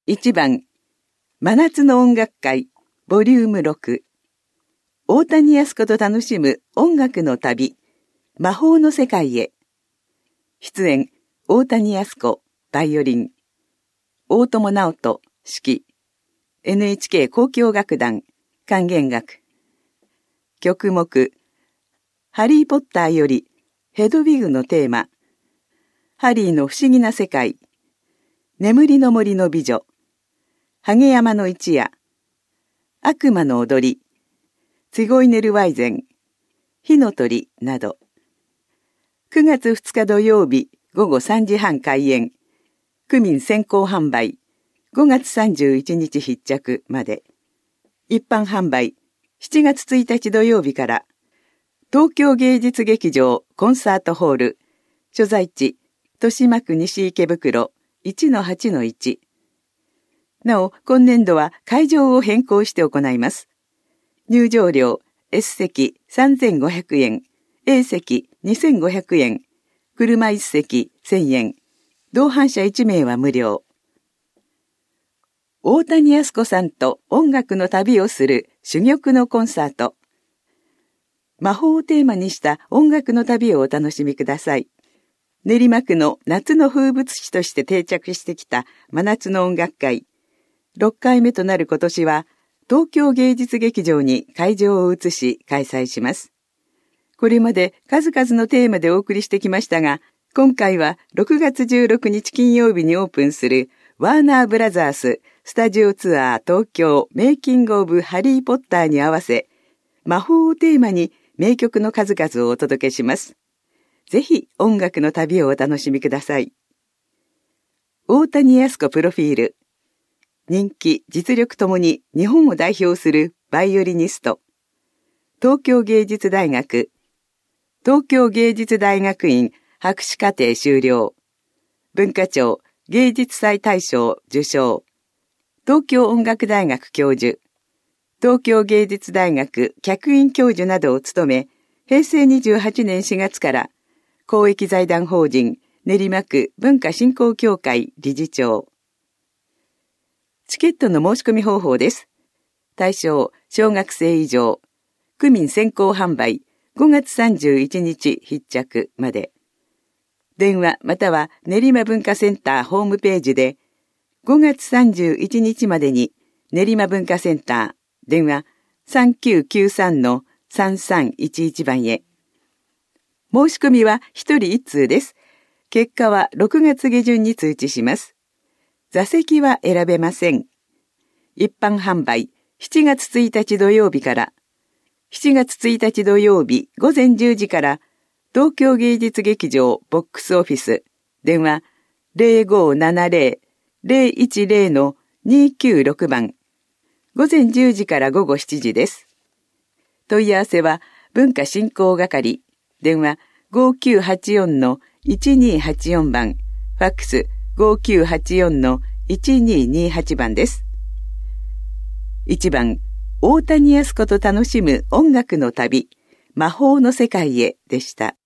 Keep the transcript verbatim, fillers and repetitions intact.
いちばん、真夏の音楽会、ボリュームろく。大谷靖子と楽しむ音楽の旅、魔法の世界へ。出演、大谷靖子、バイオリン。大友直人、指揮。エヌエイチケー 交響楽団、管弦楽。曲目、ハリー・ポッターより、ヘドウィグのテーマ。ハリーの不思議な世界。眠りの森の美女。ハゲ山の一夜。悪魔の踊り。ツィゴイネルワイゼン。火の鳥など。くがつふつか土曜日ごごさんじはん開演。区民先行販売。ごがつさんじゅういちにち必着まで。一般販売。しちがつついたち土曜日から。東京芸術劇場コンサートホール。所在地。豊島区西池袋 いちのはちのいち。なお、今年度は会場を変更して行います。入場料、S 席さんぜんごひゃくえん、A 席にせんごひゃくえん、車いち席せんえん、同伴者いちめいは無料。大谷靖子さんと音楽の旅をする珠玉のコンサート。魔法をテーマにした音楽の旅をお楽しみください。練馬区の夏の風物詩として定着してきた真夏の音楽会。ろっかいめとなる今年は、東京芸術劇場に会場を移し開催します。これまで数々のテーマでお送りしてきましたが、今回はろくがつじゅうろくにち金曜日にオープンするワーナーブラザーススタジオツアー東京メイキングオブハリーポッターに合わせ、魔法をテーマに名曲の数々をお届けします。ぜひ音楽の旅をお楽しみください。大谷靖子プロフィール。人気、実力ともに日本を代表するバイオリニスト。東京芸術大学。東京芸術大学院博士課程修了。文化庁芸術祭大賞受賞。東京音楽大学教授。東京芸術大学客員教授などを務め、へいせいにじゅうはちねんしがつから公益財団法人練馬区文化振興協会理事長。チケットの申し込み方法です。対象、小学生以上。区民先行販売、ごがつさんじゅういちにち必着まで。電話または練馬文化センターホームページで、ごがつさんじゅういちにちまでに練馬文化センター、電話さんきゅうきゅうさんのさんさんいちいちばんへ。申し込みはひとりいっつうです。結果はろくがつげじゅんに通知します。座席は選べません。一般販売しちがつついたち土曜日から、しちがつついたち土曜日ごぜんじゅうじから東京芸術劇場ボックスオフィス、電話 ゼロごななゼロ ゼロいちゼロのにきゅうろくばん、ごぜんじゅうじからごごしちじです。問い合わせは文化振興係、電話ごきゅうはちよんのいちにはちよんばん、ファックスごきゅうはちよんのいちににはちばんです。いちばん、大谷靖子と楽しむ音楽の旅、魔法の世界へでした。